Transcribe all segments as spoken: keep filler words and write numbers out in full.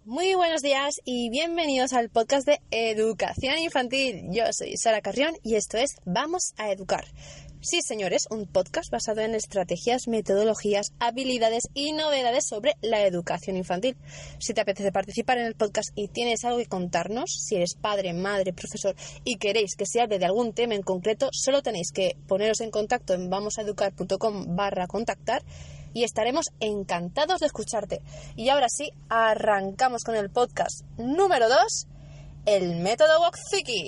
Muy buenos días y bienvenidos al podcast de Educación Infantil. Yo soy Sara Carrión y esto es Vamos a Educar. Sí, señores, un podcast basado en estrategias, metodologías, habilidades y novedades sobre la educación infantil. Si te apetece participar en el podcast y tienes algo que contarnos, si eres padre, madre, profesor y queréis que se hable de algún tema en concreto, solo tenéis que poneros en contacto en vamosaeducar.com barra contactar y estaremos encantados de escucharte. Y ahora sí, arrancamos con el podcast número dos, el método Wojcicki.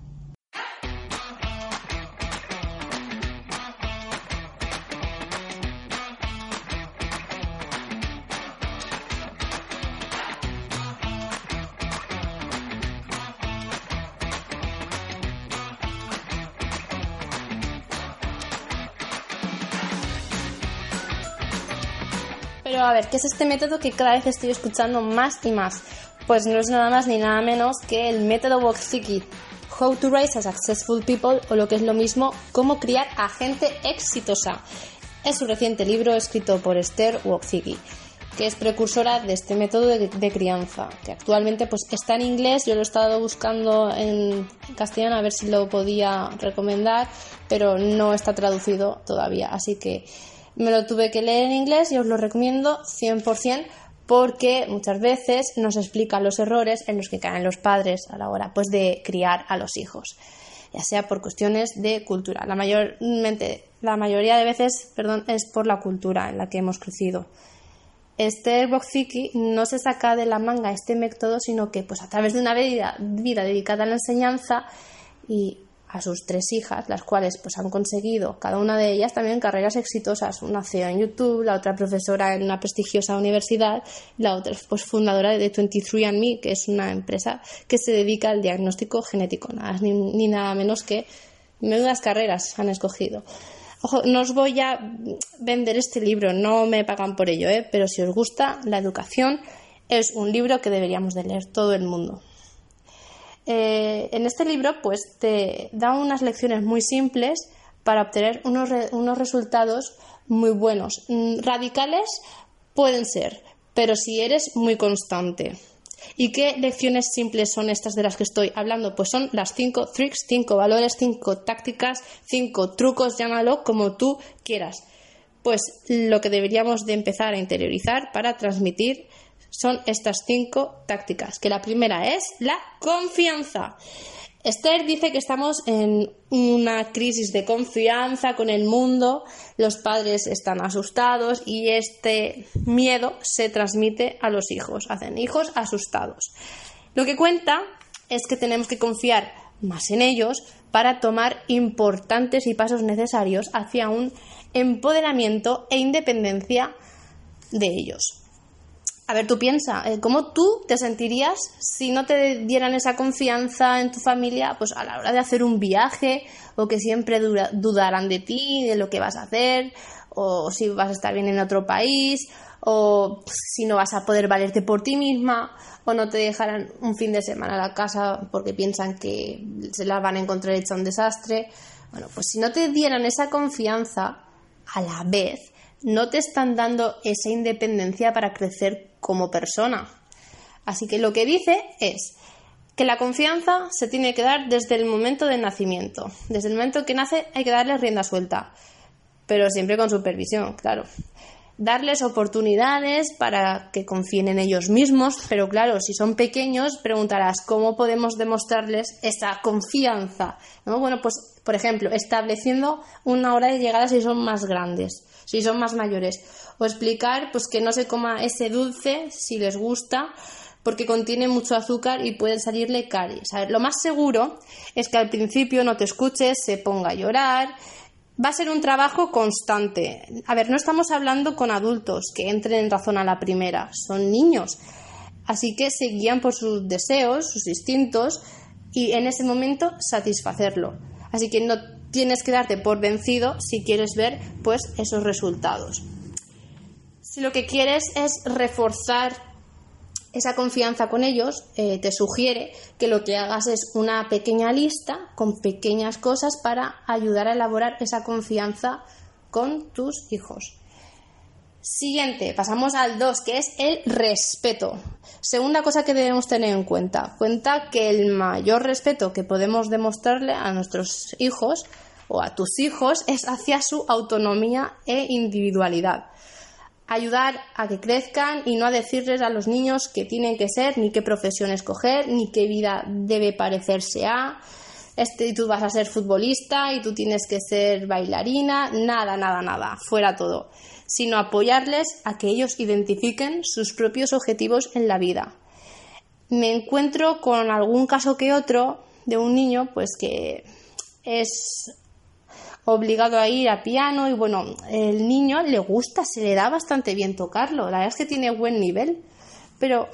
Pero a ver, ¿qué es este método que cada vez estoy escuchando más y más? Pues no es nada más ni nada menos que el método Wojcicki, How to Raise a Successful People, o lo que es lo mismo, Cómo criar a gente exitosa. Es un reciente libro escrito por Esther Wojcicki, que es precursora de este método de, de crianza, que actualmente pues está en inglés. Yo lo he estado buscando en castellano a ver si lo podía recomendar, pero no está traducido todavía, así que me lo tuve que leer en inglés y os lo recomiendo cien por ciento porque muchas veces nos explica los errores en los que caen los padres a la hora pues de criar a los hijos, ya sea por cuestiones de cultura. La, mayormente, la mayoría de veces perdón, es por la cultura en la que hemos crecido. Esther Wojcicki no se saca de la manga este método, sino que pues a través de una vida, vida dedicada a la enseñanza y a sus tres hijas, las cuales pues han conseguido, cada una de ellas, también carreras exitosas. Una C E O en YouTube, la otra profesora en una prestigiosa universidad, la otra pues fundadora de veintitrés and me, que es una empresa que se dedica al diagnóstico genético, nada ni, ni nada menos que menudas carreras han escogido. Ojo, no os voy a vender este libro, no me pagan por ello, ¿eh? Pero si os gusta la educación, es un libro que deberíamos de leer todo el mundo. Eh, en este libro pues te da unas lecciones muy simples para obtener unos, re, unos resultados muy buenos. Radicales pueden ser, pero si eres muy constante. ¿Y qué lecciones simples son estas de las que estoy hablando? Pues son las cinco tricks, cinco valores, cinco tácticas, cinco trucos, llámalo como tú quieras. Pues lo que deberíamos de empezar a interiorizar para transmitir son estas cinco tácticas, que la primera es la confianza. Esther dice que estamos en una crisis de confianza con el mundo, los padres están asustados y este miedo se transmite a los hijos, hacen hijos asustados. Lo que cuenta es que tenemos que confiar más en ellos para tomar importantes y pasos necesarios hacia un empoderamiento e independencia de ellos. A ver, tú piensa, ¿cómo tú te sentirías si no te dieran esa confianza en tu familia pues a la hora de hacer un viaje, o que siempre dura, dudaran de ti, de lo que vas a hacer, o si vas a estar bien en otro país, o si no vas a poder valerte por ti misma, o no te dejarán un fin de semana a la casa porque piensan que se las van a encontrar hecha un desastre? Bueno, pues si no te dieran esa confianza, a la vez no te están dando esa independencia para crecer como persona. Así que lo que dice es que la confianza se tiene que dar desde el momento del nacimiento. Desde el momento que nace hay que darle rienda suelta, pero siempre con supervisión, claro. Darles oportunidades para que confíen en ellos mismos, pero claro, si son pequeños preguntarás ¿cómo podemos demostrarles esa confianza? ¿No? Bueno, pues por ejemplo, estableciendo una hora de llegada si son más grandes, si son más mayores, o explicar pues que no se coma ese dulce si les gusta porque contiene mucho azúcar y pueden salirle caries. A ver, lo más seguro es que al principio no te escuches, se ponga a llorar. Va a ser un trabajo constante. A ver, no estamos hablando con adultos que entren en razón a la primera, son niños, así que se guían por sus deseos, sus instintos, y en ese momento satisfacerlo. Así que no tienes que darte por vencido si quieres ver pues esos resultados. Si lo que quieres es reforzar esa confianza con ellos, eh, te sugiere que lo que hagas es una pequeña lista con pequeñas cosas para ayudar a elaborar esa confianza con tus hijos. Siguiente, pasamos al dos, que es el respeto. Segunda cosa que debemos tener en cuenta. Cuenta que el mayor respeto que podemos demostrarle a nuestros hijos o a tus hijos es hacia su autonomía e individualidad. Ayudar a que crezcan y no a decirles a los niños qué tienen que ser, ni qué profesión escoger, ni qué vida debe parecerse a... Este, tú vas a ser futbolista y tú tienes que ser bailarina, nada, nada, nada, fuera todo, sino apoyarles a que ellos identifiquen sus propios objetivos en la vida. Me encuentro con algún caso que otro de un niño pues que es obligado a ir a piano y bueno, el niño le gusta, se le da bastante bien tocarlo, la verdad es que tiene buen nivel, pero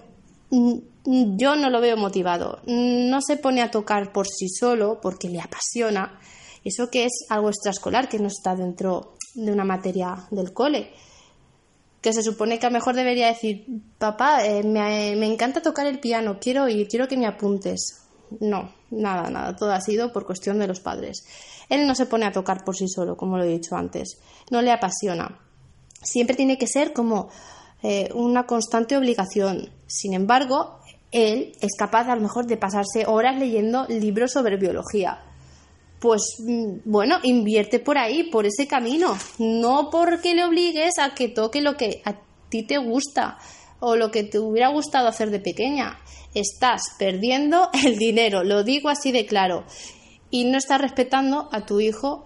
yo no lo veo motivado, no se pone a tocar por sí solo porque le apasiona, eso que es algo extraescolar que no está dentro de una materia del cole, que se supone que a lo mejor debería decir, papá, eh, me, me encanta tocar el piano, quiero ir, quiero que me apuntes. No, nada, nada, todo ha sido por cuestión de los padres. Él no se pone a tocar por sí solo, como lo he dicho antes, no le apasiona, siempre tiene que ser como Eh, una constante obligación. Sin embargo, él es capaz a lo mejor de pasarse horas leyendo libros sobre biología. Pues bueno, invierte por ahí, por ese camino, no porque le obligues a que toque lo que a ti te gusta o lo que te hubiera gustado hacer de pequeña. Estás perdiendo el dinero, lo digo así de claro, y no estás respetando a tu hijo.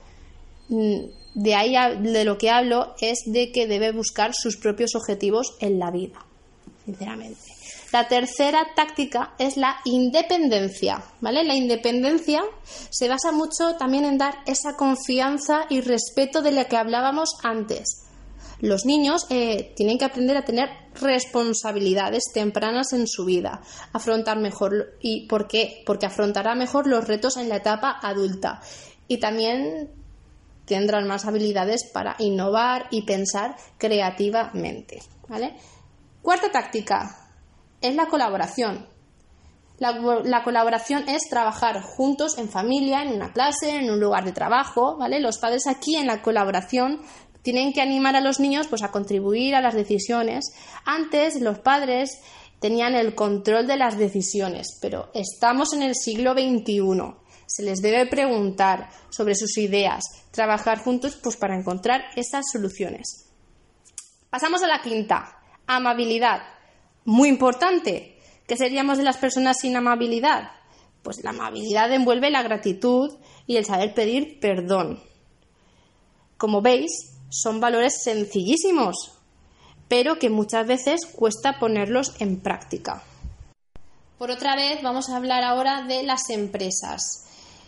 De ahí de lo que hablo es de que debe buscar sus propios objetivos en la vida, sinceramente. La tercera táctica es la independencia, ¿vale? La independencia se basa mucho también en dar esa confianza y respeto de la que hablábamos antes. Los niños eh, tienen que aprender a tener responsabilidades tempranas en su vida, afrontar mejor. ¿Y por qué? Porque afrontará mejor los retos en la etapa adulta y también tendrán más habilidades para innovar y pensar creativamente, ¿vale? Cuarta táctica es la colaboración. La, la colaboración es trabajar juntos en familia, en una clase, en un lugar de trabajo, ¿vale? Los padres aquí en la colaboración tienen que animar a los niños pues, a contribuir a las decisiones. Antes los padres tenían el control de las decisiones, pero estamos en el siglo veintiuno. Se les debe preguntar sobre sus ideas, trabajar juntos pues, para encontrar esas soluciones. Pasamos a la quinta, amabilidad. Muy importante. ¿Qué seríamos de las personas sin amabilidad? Pues la amabilidad envuelve la gratitud y el saber pedir perdón. Como veis, son valores sencillísimos, pero que muchas veces cuesta ponerlos en práctica. Por otra vez, vamos a hablar ahora de las empresas.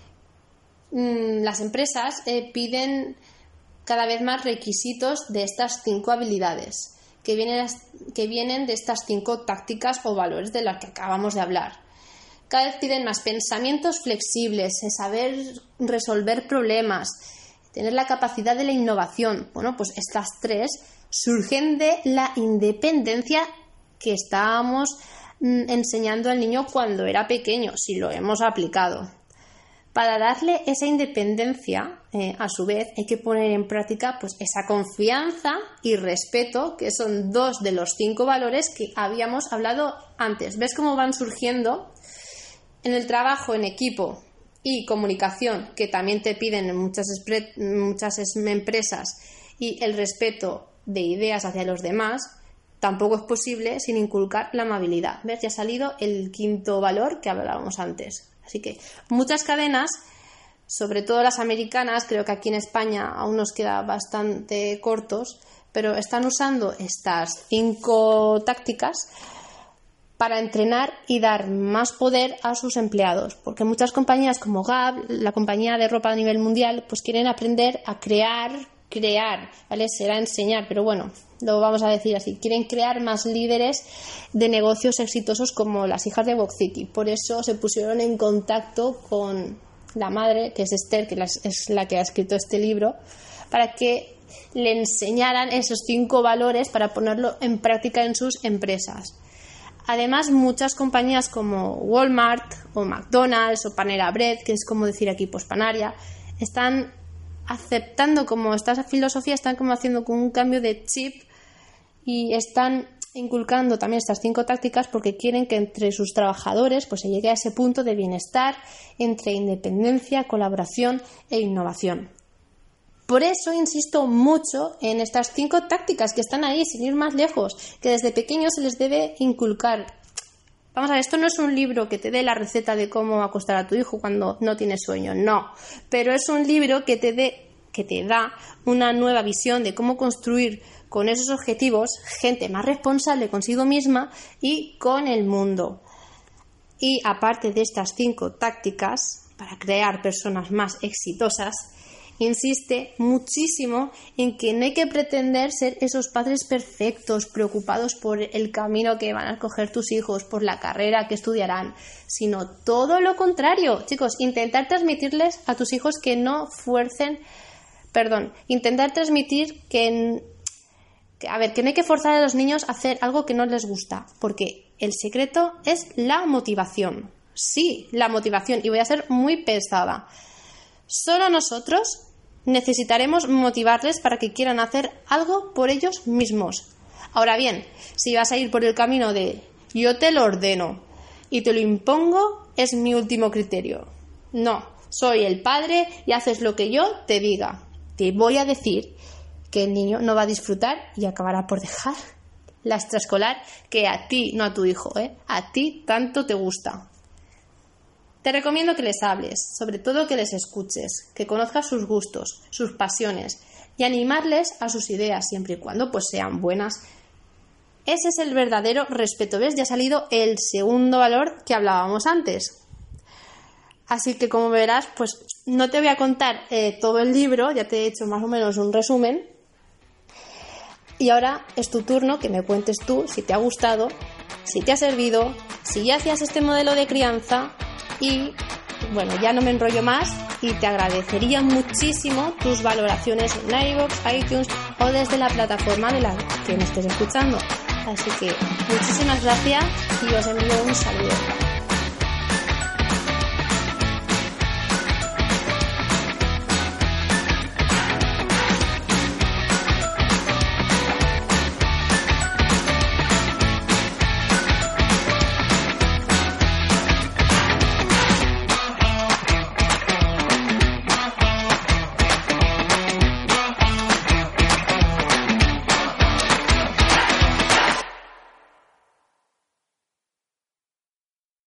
Las empresas eh, piden cada vez más requisitos de estas cinco habilidades que vienen, que vienen de estas cinco tácticas o valores de las que acabamos de hablar. Cada vez piden más pensamientos flexibles, saber resolver problemas, tener la capacidad de la innovación. Bueno, pues estas tres surgen de la independencia que estábamos mm, enseñando al niño cuando era pequeño, si lo hemos aplicado. Para darle esa independencia, eh, a su vez, hay que poner en práctica pues, esa confianza y respeto, que son dos de los cinco valores que habíamos hablado antes. ¿Ves cómo van surgiendo? En el trabajo en equipo y comunicación, que también te piden en muchas, muchas empresas, y el respeto de ideas hacia los demás, tampoco es posible sin inculcar la amabilidad. ¿Ves? Ya ha salido el quinto valor que hablábamos antes. Así que muchas cadenas, sobre todo las americanas, creo que aquí en España aún nos queda bastante cortos, pero están usando estas cinco tácticas para entrenar y dar más poder a sus empleados, porque muchas compañías como Gap, la compañía de ropa a nivel mundial, pues quieren aprender a crear, crear, ¿vale? Será enseñar, pero bueno, lo vamos a decir así, quieren crear más líderes de negocios exitosos como las hijas de Wozniacki. Por eso se pusieron en contacto con la madre, que es Esther, que es la que ha escrito este libro, para que le enseñaran esos cinco valores para ponerlo en práctica en sus empresas. Además, muchas compañías como Walmart o McDonald's o Panera Bread, que es como decir aquí pues Panaria, están aceptando como esta filosofía, están como haciendo como un cambio de chip y están inculcando también estas cinco tácticas porque quieren que entre sus trabajadores pues se llegue a ese punto de bienestar entre independencia, colaboración e innovación. Por eso insisto mucho en estas cinco tácticas que están ahí, sin ir más lejos, que desde pequeños se les debe inculcar. Vamos a ver, esto no es un libro que te dé la receta de cómo acostar a tu hijo cuando no tiene sueño, no, pero es un libro que te dé, que te da una nueva visión de cómo construir con esos objetivos gente más responsable consigo misma y con el mundo. Y aparte de estas cinco tácticas para crear personas más exitosas, insiste muchísimo en que no hay que pretender ser esos padres perfectos, preocupados por el camino que van a escoger tus hijos, por la carrera que estudiarán, sino todo lo contrario. Chicos, intentar transmitirles a tus hijos que no fuercen, perdón, intentar transmitir que, que, a ver, que no hay que forzar a los niños a hacer algo que no les gusta, porque el secreto es la motivación. Sí, la motivación, y voy a ser muy pesada. Solo nosotros necesitaremos motivarles para que quieran hacer algo por ellos mismos. Ahora bien, si vas a ir por el camino de yo te lo ordeno y te lo impongo, es mi último criterio. No, soy el padre y haces lo que yo te diga. Te voy a decir que el niño no va a disfrutar y acabará por dejar la extraescolar que a ti, no a tu hijo, ¿eh? A ti tanto te gusta. Te recomiendo que les hables, sobre todo que les escuches, que conozcas sus gustos, sus pasiones y animarles a sus ideas siempre y cuando pues sean buenas. Ese es el verdadero respeto. ¿Ves? Ya ha salido el segundo valor que hablábamos antes. Así que como verás, pues no te voy a contar eh, todo el libro, ya te he hecho más o menos un resumen. Y ahora es tu turno que me cuentes tú si te ha gustado, si te ha servido, si ya hacías este modelo de crianza. Y bueno, ya no me enrollo más y te agradecería muchísimo tus valoraciones en iVoox, iTunes o desde la plataforma de la que me estés escuchando. Así que muchísimas gracias y os envío un saludo.